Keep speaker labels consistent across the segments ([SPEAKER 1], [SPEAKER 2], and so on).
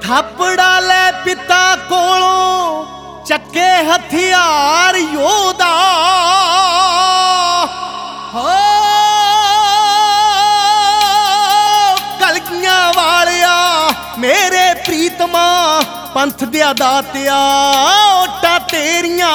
[SPEAKER 1] ਥਾਪੜਾ ਲੈ ਪਿਤਾ ਕੋਲੋਂ ਚੱਕੇ ਹਥਿਆਰ ਯੋਧਾ ਹੋ ਕਲਗੀਆਂ ਵਾਲਿਆ ਮੇਰੇ ਪ੍ਰੀਤਮਾ ਪੰਥ ਦਿਆ ਦਾਤਿਆ ਓਟਾਂ ਤੇਰੀਆਂ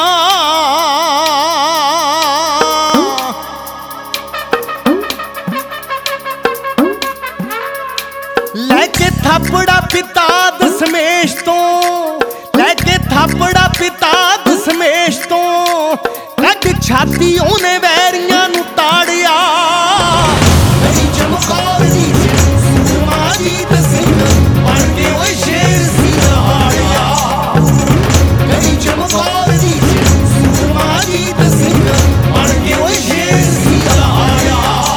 [SPEAKER 1] ਲੈ ਕੇ ਥਾਪੜਾ ਪਿਤਾ ਦਸ਼ਮੇਸ਼ ਤੋਂ ਲੈ ਕੇ ਥਾਪੜਾ ਪਿਤਾ ਦਸ਼ਮੇਸ਼ ਤੋਂ ਕੱਢ ਛਾਤੀ ਉਹਨੇ ਵੈਰੀਆਂ ਨੂੰ ਤਾੜਿਆ ਮੇਰੀ ਚਮਕੌਰ ਦੀ ਸੂਰਮਾ ਸਿੰਘ ਬਣ ਕੇ ਓਏ ਸ਼ੇਰ ਸੀ ਦਹਾੜਿਆ ਮੇਰੀ ਚਮਕੌਰ ਦੀ ਸੂਰਮਾ ਸਿੰਘ ਬਣ ਕੇ ਓਏ ਸ਼ੇਰ ਸੀ ਦਹਾੜਿਆ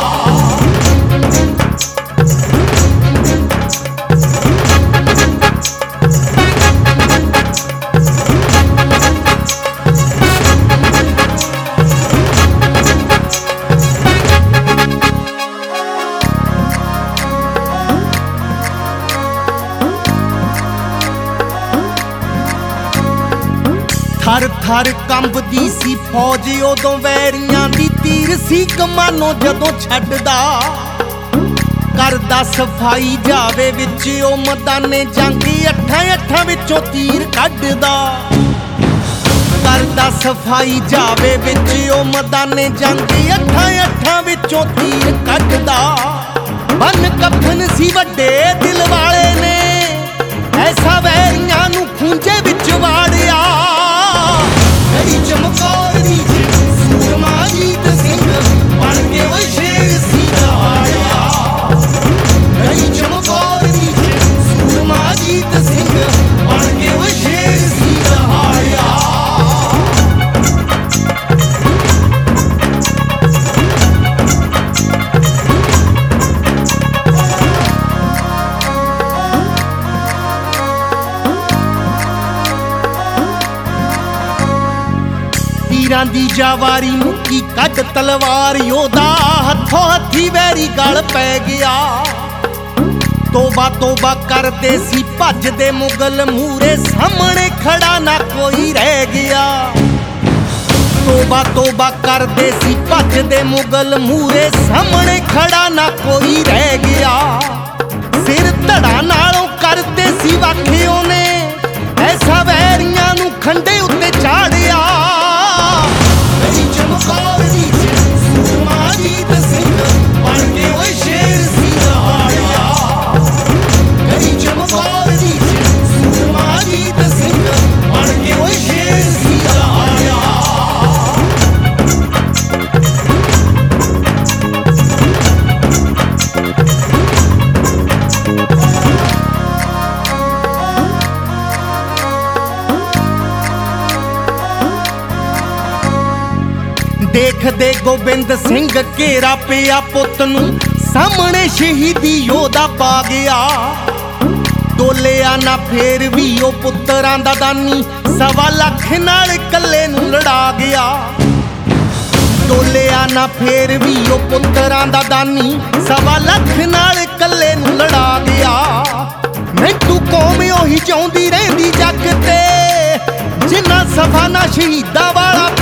[SPEAKER 1] ਥਰ ਥਰ ਕੰਬਦੀ ਸੀ ਫੌਜ ਉਦੋਂ ਵੈਰੀਆਂ ਦੀ ਤੀਰ ਸੀ ਕਮਾਨੋਂ ਜਦੋਂ ਛੱਡਦਾ ਕਰਦਾ ਸਫਾਈ ਜਾਵੇ ਵਿੱਚ ਉਹ ਮੈਦਾਨੇ ਜੰਗ ਅੱਠਾਂ ਵਿੱਚੋਂ ਤੀਰ ਕੱਢਦਾ ਕਰਦਾ ਸਫਾਈ ਜਾਵੇ ਵਿੱਚ ਉਹ ਮੈਦਾਨੇ ਜੰਗ ਅੱਠਾਂ ਵਿੱਚੋਂ ਤੀਰ ਕੱਢਦਾ ਬੰਨ ਕਫਨ ਸੀ ਵੱਡੇ ਦਿਲ ਵਾਲੇ ਨੇ ਐਸਾ ਵੈਰੀਆਂ ਨੂੰ ਖੂੰਜੇ ਵਿੱਚ ਵਾੜਿਆ ਮੇਰੀ ਚਮਕੌਰ ਦੀ ਸੂਰਮਾ ਸਿੰਘ ਬਣ ਕੇ ਓਏ ਸ਼ੇਰ ਸੀ ਦਹਾੜਿਆ ਮੇਰੀ ਚਮਕੌਰ ਦੀ ਸੂਰਮਾ ਸਿੰਘ ਬਣ ਕੇ ਓਏ ਸ਼ੇਰ ਸੀ ਦਹਾੜਿਆ ਤੀਰਾਂ ਦੀ ਜਾਵਾਰੀ ਮੁੱਕੀ ਕੱਢ ਤਲਵਾਰ ਯੋਧਾ ਹੱਥੋਂ ਹੱਥੀ ਵੈਰੀ ਗਲ ਪੈ ਗਿਆ ਤੋਬਾ ਕਰਦੇ ਸੀ ਭੱਜਦੇ ਮੁਗਲ ਮੂਰੇ ਸਾਹਮਣੇ ਖੜਾ ਨਾ ਕੋਈ ਰਹਿ ਗਿਆ ਤੋਬਾ ਕਰਦੇ ਸੀ ਭੱਜਦੇ ਮੁਗਲ ਮੂਰੇ ਸਾਹਮਣੇ ਖੜਾ ਨਾ ਕੋਈ ਰਹਿ ਗਿਆ ਸਿਰ ਧੜਾ ਨਾਲੋਂ ਕਰਦੇ ਸੀ ਵਾਖੇ ਉਹਨੇ ਐਸਾ ਵੈਰੀਆਂ ਨੂੰ ਖੰਡੇ ਉੱਤੇ ਚਾੜਿਆ ਮੇਰੀ ਚਮਕੌਰ ਦੀ ਸੂਰਮਾ ਸਿੰਘ ਬਣ ਕੇ ਓਏ ਸ਼ੇਰ ਸੀ ਦਹਾੜਿਆ ਮੇਰੀ ਚਮਕੌਰ ਦੀ ਸੂਰਮਾ ਸਿੰਘ ਬਣ ਕੇ ਓਏ ਸ਼ੇਰ ਸੀ ਦਹਾੜਿਆ ਦੇਖਦੇ ਗੋਬਿੰਦ ਸਿੰਘ ਘੇਰਾ ਪਿਆ ਪੁੱਤ ਨੂੰ ਸਾਹਮਣੇ ਸ਼ਹੀਦੀ ਯੋਧਾ ਪਾ ਗਿਆ ਡੋਲਿਆ ਨਾ ਫੇਰ ਵੀ ਉਹ ਪੁੱਤਰਾਂ ਦਾ ਦਾਨੀ 1.25 ਲੱਖ ਨਾਲ ਇਕੱਲੇ ਨੂੰ ਲੜਾ ਗਿਆ ਡੋਲਿਆ ਨਾ ਫੇਰ ਵੀ ਉਹ ਪੁੱਤਰਾਂ ਦਾ ਦਾਨੀ 1.25 ਲੱਖ ਨਾਲ ਇਕੱਲੇ ਨੂੰ ਲੜਾ ਗਿਆ ਮੈਨੂੰ ਕੌਮ ਉਹੀ ਚਾਹੁੰਦੀ ਰਹਿੰਦੀ ਜੱਗ ਤੇ ਜਿੰਨਾ ਸਫਾ ਨਾ ਸ਼ਹੀਦਾਂ ਵਾਲਾ